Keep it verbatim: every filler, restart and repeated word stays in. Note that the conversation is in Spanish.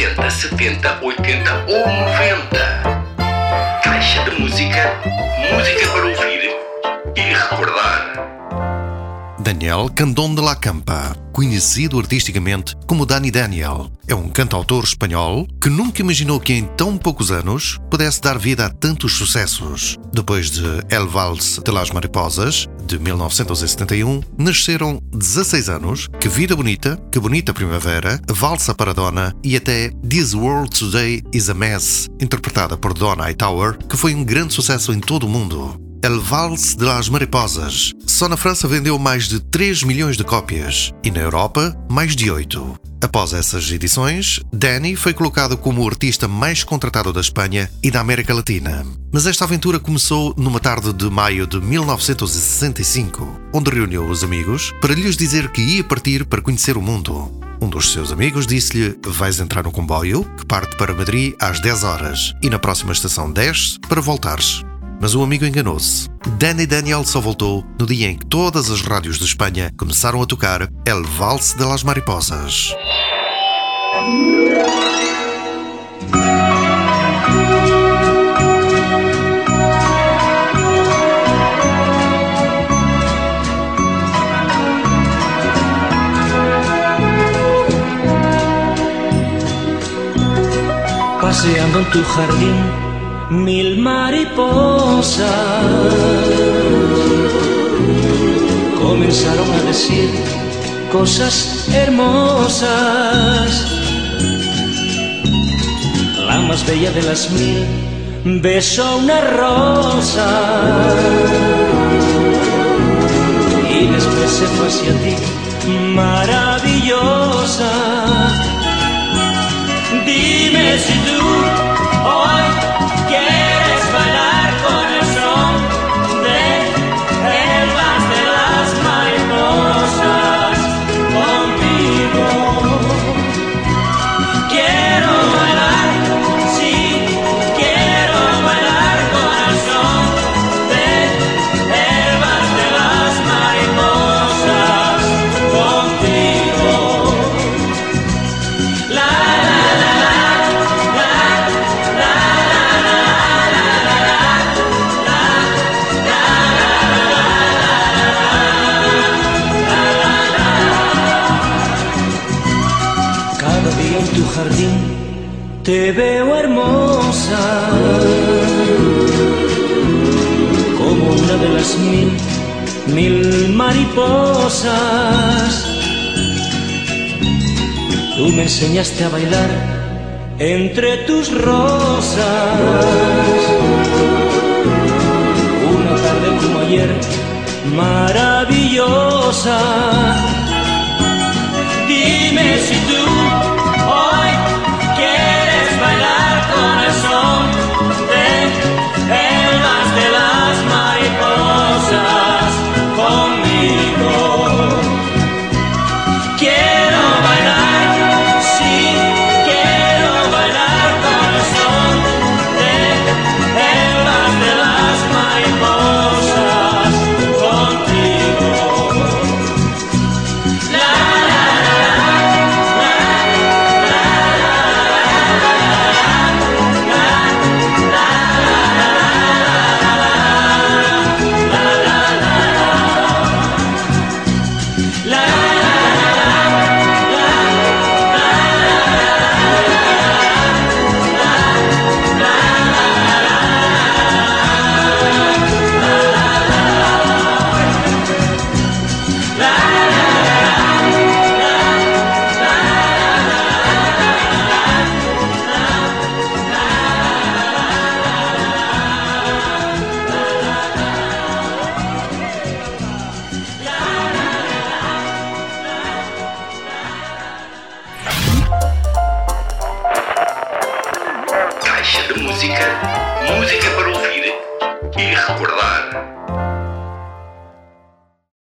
sessenta, setenta, oitenta ou noventa. Caixa de música, música para ouvir e recordar. Daniel Candón de la Campa, conhecido artisticamente como Dani Daniel, é um cantautor espanhol que nunca imaginou que em tão poucos anos pudesse dar vida a tantos sucessos. Depois de El Vals de las Mariposas, de mil novecentos e setenta e um, nasceram dezasseis anos, Que Vida Bonita, Que Bonita Primavera, Valsa para Donna e até This World Today is a Mess, interpretada por Donna Hightower, que foi um grande sucesso em todo o mundo. El Vals de las Mariposas só na França vendeu mais de três milhões de cópias e na Europa mais de oito. Após essas edições, Dani foi colocado como o artista mais contratado da Espanha e da América Latina. Mas esta aventura começou numa tarde de maio de mil novecentos e sessenta e cinco, onde reuniu os amigos para lhes dizer que ia partir para conhecer o mundo. Um dos seus amigos disse-lhe: vais entrar no comboio que parte para Madrid às dez horas e na próxima estação desce para voltares. Mas o amigo enganou-se. Dani Daniel só voltou no dia em que todas as rádios de Espanha começaram a tocar El Vals de las Mariposas. Paseando en tu jardín mil mariposas comenzaron a decir cosas hermosas. La más bella de las mil besó una rosa y después se fue hacia ti, maravillosa. Dime si tú hoy quieres bailar con el son de el vals de las mariposas contigo. Quiero bailar, sí, quiero bailar con el son de el vals de las mariposas contigo. La la la tu jardín te veo hermosa como una de las mil, mil mariposas. Tú me enseñaste a bailar entre tus rosas. Una tarde como ayer, maravillosa. Dime si